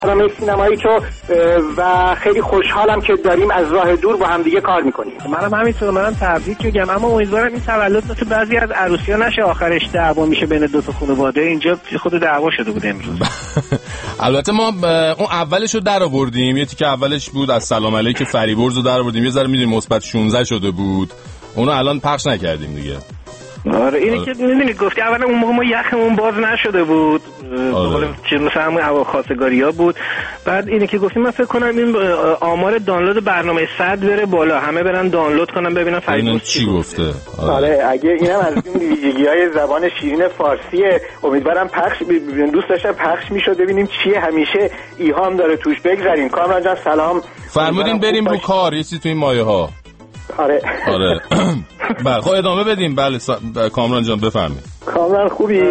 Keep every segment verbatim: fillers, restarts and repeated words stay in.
برنامه سینمایی تو و خیلی خوشحالم که داریم از راه دور با هم دیگه کار میکنیم. منم همینطور، منم تبریک میگم، اما امیدوارم این تولد مثل بعضی از عروسی‌ها نشه آخرش دعوا میشه بین دو تا خانواده. اینجا خود دعوا شده بود امروز. البته ما اون اولش رو در آوردیم، یه تیکه اولش بود از سلام علیک فریبرز رو در آوردیم، یه ذره میدونیم مثبت شانزده شده بود، اونو الان پخش نکردیم دیگه. آره اینی آره. که میدونی گفتی اولا اون موقع ما یخمون باز نشده بود، آره. چه مثلا همون هوا خواستگاری‌ها بود. بعد اینی که گفتیم من فکر کنم این آمار دانلود برنامه صد بره بالا، همه برن دانلود کنن ببینن فریبرز چی گفته. آره, آره اگه اینم از این ویژگی‌های زبان شیرین فارسیه، امیدوارم پخش دوست داشتم پخش میشد ببینیم چیه، همیشه ایهام داره توش. بگذاریم کامران جان سلام فرمودین بریم رو کار، یه چیزی تو این مایه‌ها. آره آره بله خب ادامه بدیم. بله کامران جان بفرمایید. کامران خوبی؟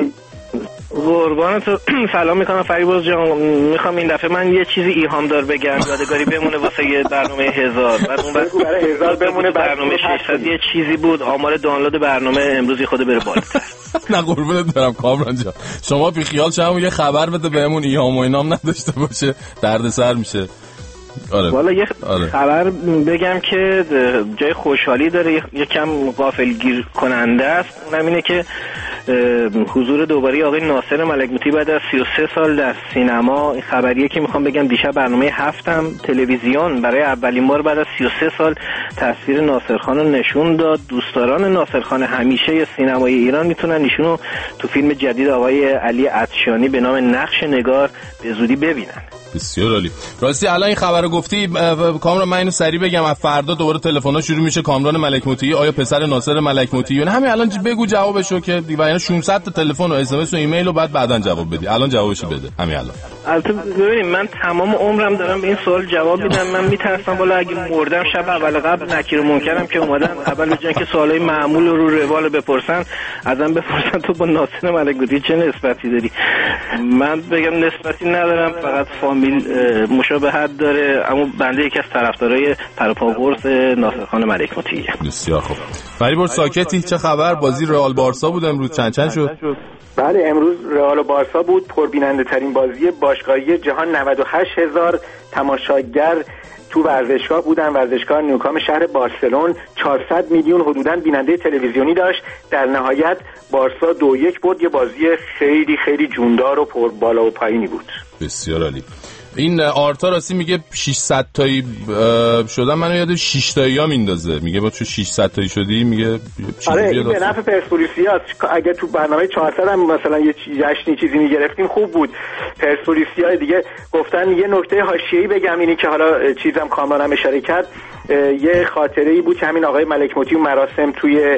قربانت سلام میکنم فریبرز جان. میخوام این دفعه من یه چیزی ایهام دار بگم یادگاری بمونه واسه یه برنامه هزار، بعد اون وقت برای هزار بمونه برنامه ششصد یه چیزی بود. آمار دانلود برنامه امروز خود بره بالاتر. نه قربونت برم کامران جان، شما بی خیال شما یه خبر بده بهمون ایهام و اینام نداشته باشه، دردسر میشه. آره. والا یه آره. خبر بگم که جای خوشحالی داره، یکم غافلگیر کننده است. اونم اینه که حضور دوباره آقای ناصر ملک‌موتی بعد از سی و سه سال در سینما. این خبریه که میخوام بگم دیشب برنامه هفتم تلویزیون برای اولین بار بعد از سی و سه سال تصویر ناصرخان رو نشون داد. دوستداران ناصرخان همیشه سینمای ایران میتونن ایشونو تو فیلم جدید آقای علی عطشانی به نام نقش نگار به زودی ببینن. بسیار عالی. راستی الان این خبر رو گفتی کامران، من اینو سریع بگم، از فردا دوباره تلفن‌ها شروع میشه. کامران ملک‌موتی آیا پسر ناصر ملک‌موتی یا نه؟ همین الان بگو جوابشو که دیگه یعنی ششصد تا تلفن و اس ام اس و ایمیل رو بعد بعداً جواب بدی. الان جوابشو بده همین الان. البته ببینید من تمام عمرم دارم به این سوال جواب میدم. من میترسم والا اگه مردم شب اول قبل نکیر منکرم که اومدن اول جن که سوالای معمول رو روال بپرسن، ازم بپرسن تو با ناصر ملک‌موتی چه نسبتی داری. من بگم نسبتی ندارم، فقط فامیل مشابهت داره، اما بنده یکی از طرفدارای پروپاگورس ناصرخان ملک‌موتی. بسیار خوب. فریبرز ساکتی، چه خبر؟ بازی رئال بارسا بود امروز، چند چند شد؟ بله امروز رئال و بارسا بود، پربیننده ترین بازی باشگاهی جهان. نود و هشت هزار تماشاگر تو ورزشگاه بودن. ورزشگاه نیوکام شهر بارسلون چهارصد میلیون حدوداً بیننده تلویزیونی داشت. در نهایت بارسا دو یک برد. یه بازی خیلی خیلی جوندار و پر بالا و پایینی بود. بسیار عالی. این آرتا راستی میگه ششصد تایی شدن، منو یاد شش تایی ها میندازه، میگه با چه ششصد تایی شدی، میگه آره این به نفع پرسپولیسیاست. اگه تو برنامه چهارصد هم مثلا یه جشنی چیزی میگرفتیم خوب بود. پرسپولیسیا دیگه گفتن. یه نکته حاشیه‌ای بگم، اینی که حالا چیزم کامران اشاره کرد، یه خاطره‌ای بود که همین آقای ملک‌موتی مراسم توی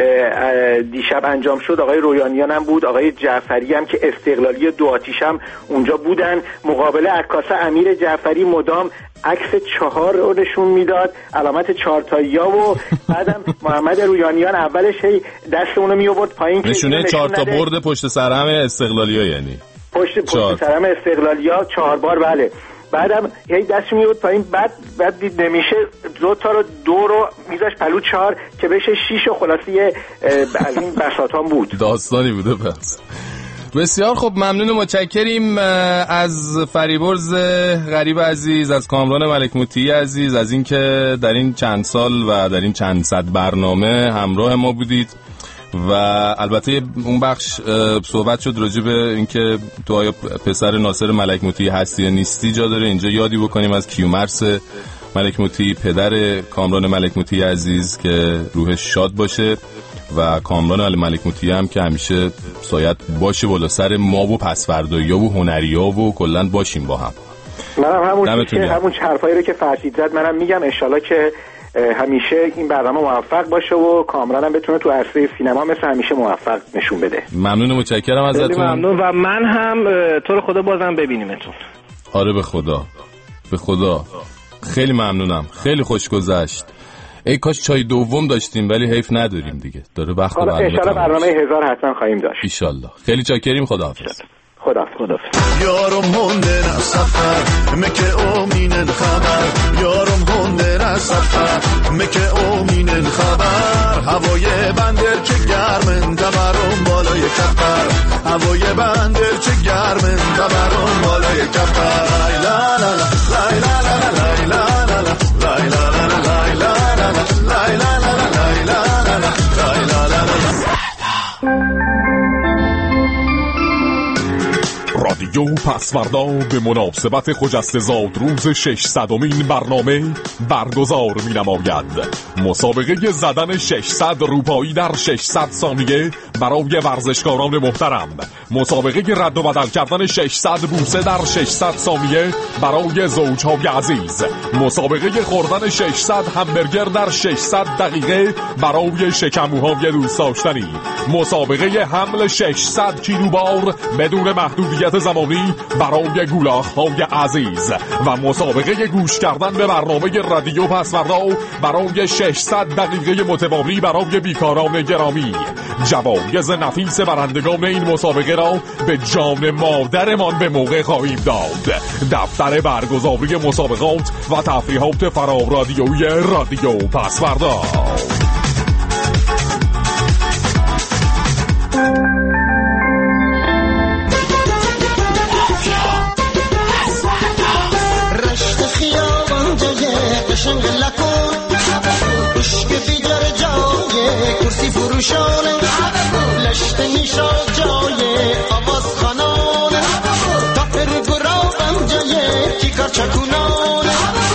دیشب انجام شد. آقای رویانیان هم بود، آقای جعفری هم که استقلالی دو آتیش هم اونجا بودن. مقابل عکاسا امیر جعفری مدام عکس چهار رو نشون میداد، علامت چهار تایی‌ها، و بعدم محمد رویانیان اولش هی دستمونو می آورد پایین که نشونه چهار تا برد پشت سر هم استقلالیا، یعنی پشت پشت سر هم استقلالیا چهار بار. بله بعدم یه دست میاد پایین، بعد بعد دید نمیشه، دو تا رو دو رو میذاش پلو چهار که بشه شیش و خلاصی از این بساطان بود. داستانی بوده. پس بسیار خب، ممنون و متشکریم از فریبرز غریب عزیز، از کامران ملک‌موتی عزیز، از اینکه در این چند سال و در این چند صد برنامه همراه ما بودید. و البته اون بخش صحبت شد راجع به اینکه تو آیا پسر ناصر ملک‌موتی هستی یا نیستی، جا داره اینجا یادی بکنیم از کیومرث ملک‌موتی، پدر کامران ملک‌موتی عزیز که روحش شاد باشه، و کامران ملک‌موتی هم که همیشه سایت باشه بالا سر ما و پس‌فردایی‌ها و هنری‌ها و کلاً باشیم با هم. منم همون که همون حرفایی رو که فرشید زد منم میگم، انشالله که همیشه این برنامه موفق باشه و کامران هم بتونه تو عرصه سینما مثل همیشه موفق نشون بده. ممنون و متشکرم ازتون. ممنون و من هم تو رو خدا بازم ببینیمتون. آره به خدا به خدا خیلی ممنونم، خیلی خوش گذشت. ای کاش چای دوم داشتیم ولی حیف نداریم دیگه، داره وقت برنامه. ان شاءالله برنامه هزار حتما خواهیم داشت ان شاءالله. خیلی چاکریم. خداحافظ. خدا خدا. یارم هندن سفر مکه امین خبر، یارم هندن سفر مکه اومین الخبر هوای بندر چه گرمن دبرم بالای کفر هوای بندر چه گرمن دبرم بالای کفر لای لا لا لای لا لا لای لا لا لای لا لا لای لا لا لای لا لا لای لا لا لای لا لا. رادیو پسوردا به مناسبت خجسته زاد روز ششصدمین برنامه برگزار می نماید. مسابقه زدن ششصد روپایی در ششصد ثانیه برای ورزشکاران محترم، مسابقه رد و بدل کردن ششصد بوسه در ششصد ثانیه برای زوجهای عزیز، مسابقه خوردن ششصد همبرگر در ششصد دقیقه برای شکموهای دوست داشتنی، مسابقه حمل ششصد کیلو بار بدون محدودیت زمانی برای گولاخ‌های عزیز و مسابقه گوش کردن به برنامه رادیو پسوردا برای ششصد دقیقه متوالی برای بیکاران گرامی. جوایز نفیس برندگان این مسابقه را به جان مادرمان به موقع خواهیم داد. دفتر برگزاری مسابقات و تفریحات فرارادیویی رادیو پسوردا. قشنگ لکن عشق بیدار جای کرسی فروشانه لشت میشاد جای آواز خانانه تاپر گرابم جای کیکار چکونانه.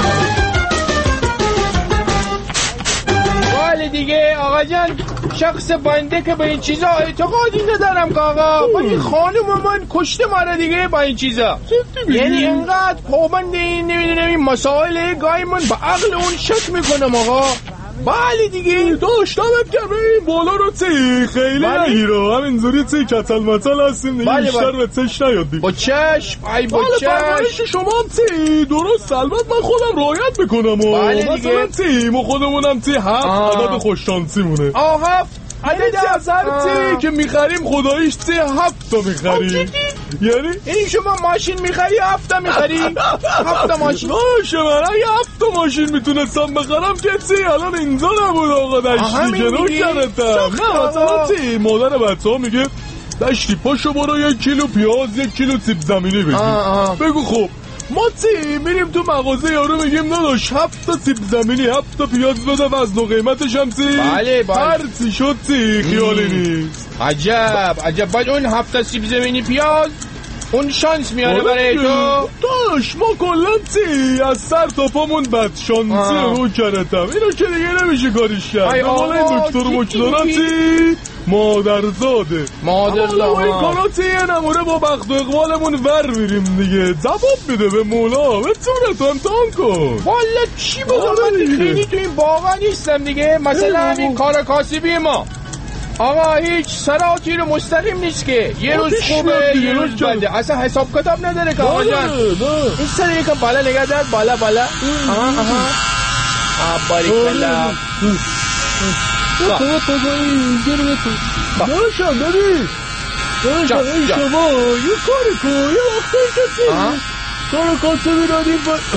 ولی دیگه آقا جان، شخص بنده که به این چیزا اعتقادی ندارم که آقا، ولی خانم من کشته ماره دیگه با این چیزا. یعنی انقدر پابند این نمیدونم این مسائل گاهی من به عقل اون شک میکنم آقا. بله دیگه داشتم کردم این بالا رو تی خیلی نگیرو همینجوری تی کتل متل هستیم دیگه بیشتر به تش نیاد دیگه. با چشم ای با چشم شما هم تی درست البته من خودم رعایت میکنم. مثلا تی ما خودمونم تی هفت عدد خوششانسی مونه. آه هفت عدد از هر تی که میخریم خداییش تی هفت تا میخریم. یعنی این شما ماشین میخری هفت تا میخری؟ هفت تا ماشین باشه من اگه هفت تا ماشین میتونستم بخرم که تی الان اینجا نبود آقا دشتی که رو کردم. نه مثلا تی مادر بچه ها میگه دشتی پاشو برو یک کیلو پیاز یک کیلو سیب زمینی بگی. بگو خب ما تی میریم تو مغازه یارو میگیم نداش هفت تا سیب زمینی هفت تا پیاز بده وزن و قیمتش هم تی بله بله هر تی شد تی خیالی نیست. عجب عجب. بعد اون هفت تا سیب زمینی پیاز اون شانس میاره برای تو داش ما کلا تی از سر تا پامون بد شانسی رو کردم. اینو که دیگه نمیشه کاریش کرد. به مال این دکتر مکترم تی مادرزاده مادرزاده این کارا تی نموره با بخت و اقبالمون ور میریم دیگه. جواب میده به مولا به صورت امتحان کن. والا چی بگم خیلی تو این باقا نیستم دیگه. مثلا همین کار کاسبی ما آقا هیچ سراتی رو مستقیم نیست که یه روز خوبه یه روز بده، اصلا حساب کتاب نداره که آقا جان. این سر یکم بالا نگه دار بالا بالا. آها آها باریکلا تو تو اینجوری تو داشتم ببین داشتم این شما یه کاری کن یه وقتی کسی کار کاسبی دادیم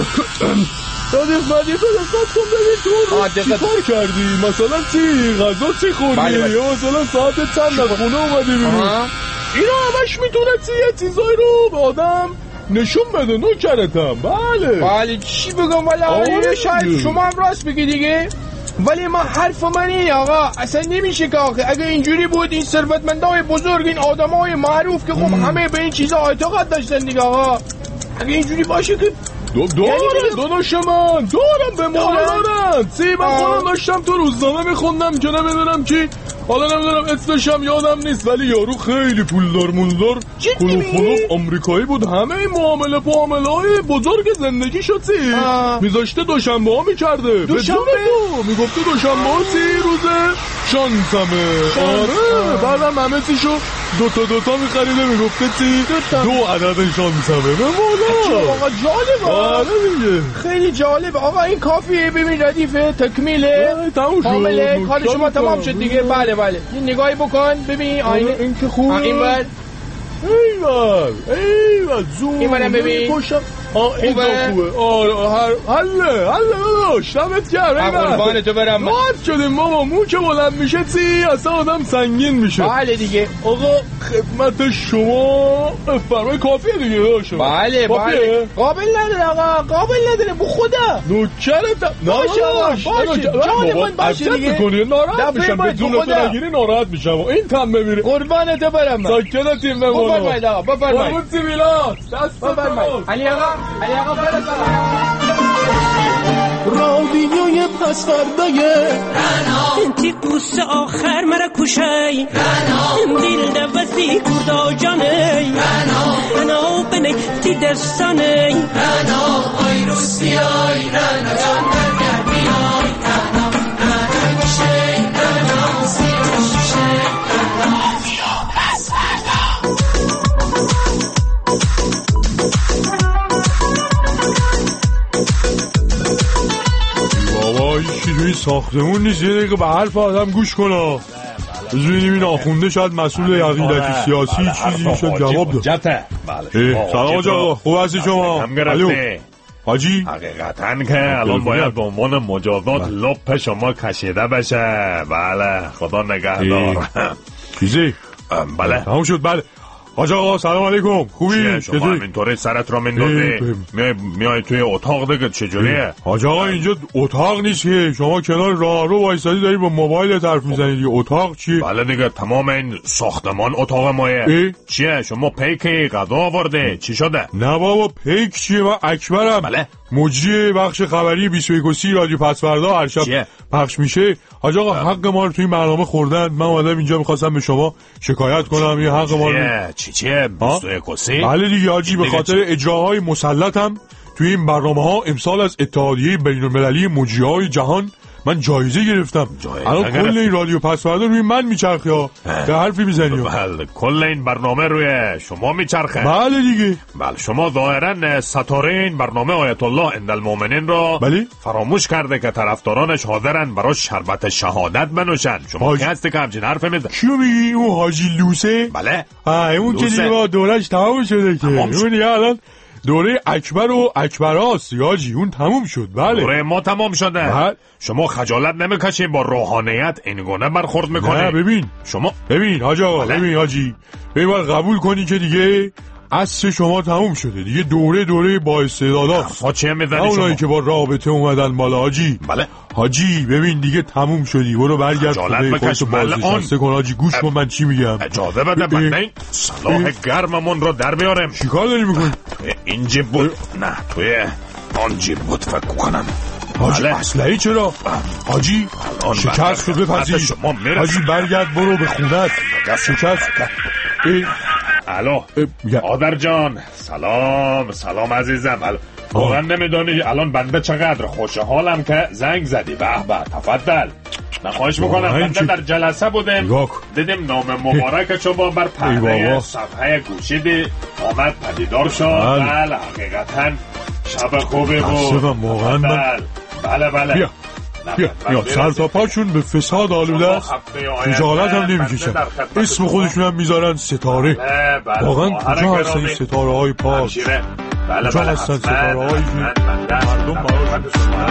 دادیم بدیم تو دستات کن ببین تو چی کار کردی مثلا چی غذا چی خوردی یا مثلا ساعت چند از خونه اومدی بیرون. اینا همش میتونه چی یه چیزایی رو به آدم نشون بده. نو کردم بله بله چی بگم والا شاید شما هم راست بگی دیگه، ولی ما حرف من اینه آقا اصلا نمیشه که آخه اگه اینجوری بود این ثروتمندای بزرگ این آدمای معروف که خب همه به این چیزا اعتقاد داشتن دیگه آقا، اگه اینجوری باشه که دو دارم داداش من دارم به مولا دارم سی من خودم داشتم تو روزنامه میخوندم که نمیدونم کی حالا نمیدونم اسمشم یادم نیست ولی یارو خیلی پولدار مولدار کلوف کلوف آمریکایی بود. همه این معامله معامله های بزرگ زندگی شد سی میذاشته دوشنبه ها میکرده دوشنبه میگفته دوشنبه ها سی روزه شانسمه. آره بعدم همه چیشو دوتا دوتا میخریده میگفته سی دو عدد شانسمه به مولا. آقا جالبه. آره دیگه خیلی جالبه آقا. این کافیه ببین ردیفه تکمیله کامله کار شما تمام شد دیگه. بله بله یه نگاهی بکن ببین آینه این که خوبه این بر ایوال ایوال زوم این برم ببین آه این خوبه. آره هر حله حله داداش دمت گرم. قربان تو برم. راحت شدیم بابا. مو که بلند میشه تی اصلا آدم سنگین میشه. بله دیگه. آقا خدمت شما فرمای کافیه دیگه داداش. بله بله. قابل نداره آقا قابل نداره بو خدا. نوکرت. باشه آقا باشه. جان من باشه دیگه. میکنی ناراحت میشم بدون تو نگیری ناراحت میشم. این تم ببینه. قربان تو برم. ساکتیم بمون. بفرمایید آقا بفرمایید. قربون سیبیلات. دست بفرمایید. علی آقا علی آقا برسان. رادیوی پس فردای انتی قوس آخر مرا کشای دل دوستی کردا جانی انا بنی تی دستانی انا آی روسیای انا جان برگر بیای انا انا کشی انا سیرش شی انا رادیو پس فردا. بابا هیچی توی ساختمون نیست. یه دقیقه به حرف آدم گوش کنه. بزنیم این آخونده شاید مسئول عقیدتی سیاسی چیزی شد جواب داد. سلام آقا خوب هستی شما؟ حاجی حقیقتاً که الان باید به عنوان مجازات لپ شما کشیده بشه. بله خدا نگهدار. چیزی؟ بله تمام شد. بله حاج آقا سلام علیکم. خوبی؟ شما همینطوری سرت را مندازی میای میای توی اتاق دیگه چجوریه؟ حاج آقا اینجا اتاق نیست که شما کنار راهرو وایسادی داری با موبایل حرف میزنید. اتاق چیه؟ بله دیگه تمام این ساختمان اتاق مایه. چیه شما پیک غذا آورده چی شده؟ نه بابا پیک چیه؟ من اکبرم. بله مجری بخش خبری بیست و یک و سی رادیو پس فردا هر شب پخش میشه. حاج آقا حق ما رو توی برنامه خوردن. من اومدم اینجا می‌خواستم به شما شکایت کنم. یه حق ما رو چی چیه بیست و یک و سی؟ بله دیگه حاجی به خاطر اجراهای مسلطم توی این برنامه‌ها امسال از اتحادیه بین‌المللی مجری‌های جهان من جایزه گرفتم. الان کل این رادیو پس فردا روی من میچرخه ها. به حرفی میزنی. بله کل این برنامه روی شما میچرخه. بله دیگه. بله شما ظاهرا ستاره این برنامه آیت الله عند المؤمنین را بله؟ فراموش کرده که طرفدارانش حاضرن برای شربت شهادت بنوشن. شما کی هستی که همچین حرف میزنی؟ کیو میگی؟ اون حاجی لوسه؟ بله آ اون که دیگه دورش تمام شده که. اون دیگه الان دوره اکبر و اکبراست یاجی. اون تموم شد. بله دوره ما تمام شده. بله. شما خجالت نمیکشید با روحانیت این گونه برخورد میکنید؟ نه ببین شما ببین حاج آقا بله. ببین حاجی ببین باید قبول کنی که دیگه عصر شما تموم شده دیگه. دوره دوره با استعداداست. ها چه میزنی شما؟ اونایی که با رابطه اومدن بالا حاجی. بله حاجی ببین دیگه تموم شدی. برو برگرد خونه خودتو بازنشسته کن حاجی. گوش کن من چی میگم. اجازه بده بنده این صلاح گرممون رو در بیارم. چیکار داری میکنی؟ این جیب بود. نه توی آن جیب بود فکر کنم. حاجی اسلحه چرا؟ حاجی شکست رو بپذیر. حاجی برگرد برو به خونت. شکست. الو آدر جان سلام سلام عزیزم. واقعا نمیدونی الان بنده چقدر خوشحالم که زنگ زدی. به به تفضل. نخواهش میکنم بنده در جلسه بودیم دیدیم نام مبارک شما بر پهنه صفحه گوشیدی آمد پدیدار شد. بله حقیقتا شب خوبی بود. واقعا من بله بله بیا بیا بیا سر تا پاشون به فساد آلوده است. خجالت هم نمیکشن. اسم خودشون هم میذارن ستاره. واقعا کجا هستن این ستاره های پاک؟ کجا هستن ستاره هایی که مردم براشون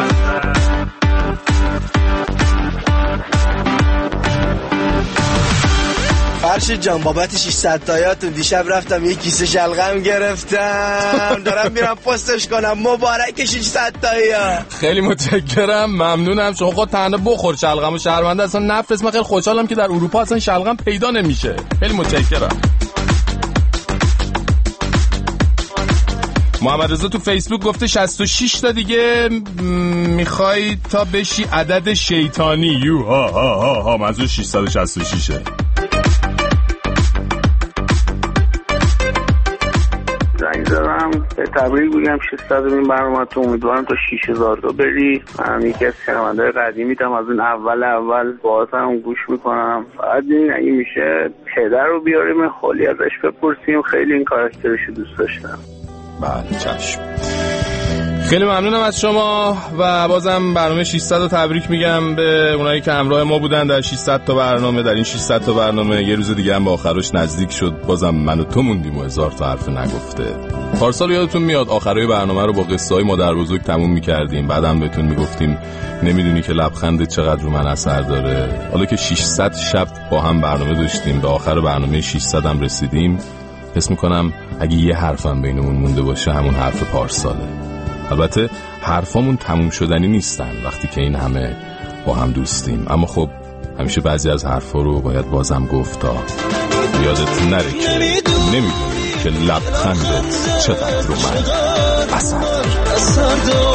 فرشید جان بابت ششصد تایاتون دیشب رفتم یک کیسه شلغم گرفتم. دارم میرم پستش کنم. مبارک ششصد تایا. خیلی متشکرم ممنونم. شما خود تنها بخور شلغم و شهرونده اصلا نفرست. من خیلی خوشحالم که در اروپا اصلا شلغم پیدا نمیشه. خیلی متشکرم. محمد رضا تو فیسبوک گفته شصت و شش تا دیگه میخوای تا بشی عدد شیطانی. یو ها ها ها ها منظور ششصد و شصت و شش. زنگ زدم به تبریک بگم ششصد این برنامه تو امیدوارم تا شش هزار تا بری. من یکی از شنونده‌های قدیمیتم از اون اول اول بازم گوش میکنم. فقط این اگه میشه پدر رو بیاریم خالی ازش بپرسیم. خیلی این کاراکترشو دوست داشتم. بله چشم. خیلی ممنونم از شما و بازم برنامه ششصد رو تبریک میگم به اونایی که همراه ما بودن در ششصد تا برنامه. در این ششصد تا برنامه یه روز دیگه هم به آخرش نزدیک شد، بازم من و تو موندیم و هزار تا حرف نگفته. پارسال یادتون میاد آخرای برنامه رو با قصه های مادر بزرگ تموم میکردیم، بعدم بهتون میگفتیم نمیدونی که لبخندت چقدر رو من اثر داره. حالا که ششصد شب با هم برنامه داشتیم، به آخر برنامه ششصد هم رسیدیم، حس میکنم اگه یه حرفم بینمون مونده باشه همون حرف پارساله. البته حرفامون تموم شدنی نیستن وقتی که این همه با هم دوستیم، اما خب همیشه بعضی از حرفا رو باید بازم گفت تا یادت نره که نمیدونی که لبخندت چقدر رو من اثر داره.